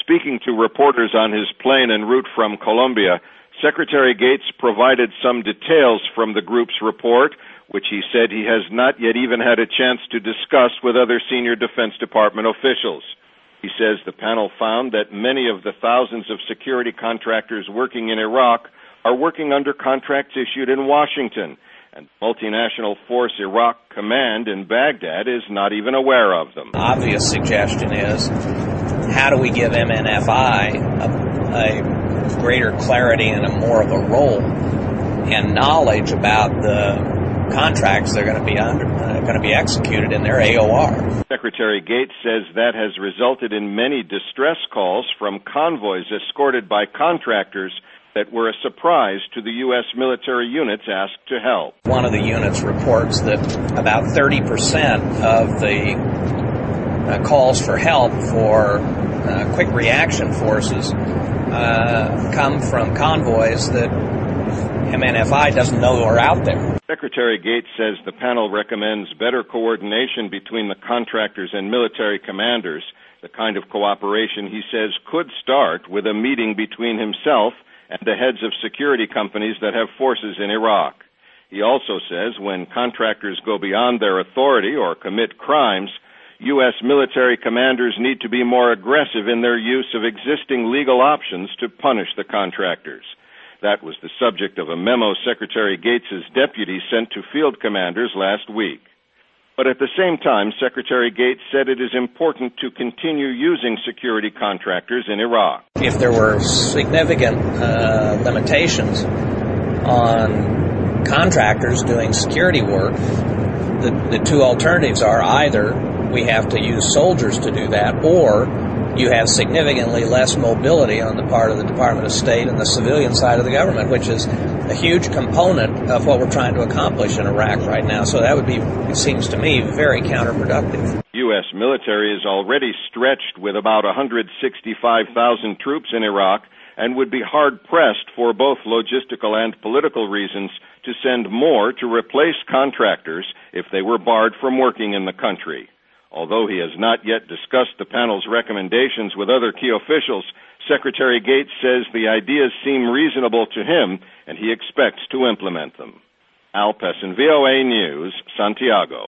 Speaking to reporters on his plane en route from Colombia, Secretary Gates provided some details from the group's report, which he said he has not yet even had a chance to discuss with other senior Defense Department officials. He says the panel found that many of the thousands of security contractors working in Iraq are working under contracts issued in Washington, and multinational force Iraq Command in Baghdad is not even aware of them. The obvious suggestion is, how do we give MNFI a greater clarity and more of a role and knowledge about the contracts they're going to be executed in their AOR? Secretary Gates says that has resulted in many distress calls from convoys escorted by contractors that were a surprise to the U.S. military units asked to help. One of the units reports that about 30% of the calls for help for quick reaction forces come from convoys that MNFI doesn't know are out there. Secretary Gates says the panel recommends better coordination between the contractors and military commanders, the kind of cooperation he says could start with a meeting between himself and the heads of security companies that have forces in Iraq. He also says when contractors go beyond their authority or commit crimes, U.S. military commanders need to be more aggressive in their use of existing legal options to punish the contractors. That was the subject of a memo Secretary Gates' deputy sent to field commanders last week. But at the same time, Secretary Gates said it is important to continue using security contractors in Iraq. If there were significant limitations on contractors doing security work, the two alternatives are either we have to use soldiers to do that, or you have significantly less mobility on the part of the Department of State and the civilian side of the government, which is a huge component of what we're trying to accomplish in Iraq right now. So that would be, it seems to me, very counterproductive. U.S. military is already stretched with about 165,000 troops in Iraq and would be hard-pressed for both logistical and political reasons to send more to replace contractors if they were barred from working in the country. Although he has not yet discussed the panel's recommendations with other key officials, Secretary Gates says the ideas seem reasonable to him, and he expects to implement them. Al Pessin, VOA News, Santiago.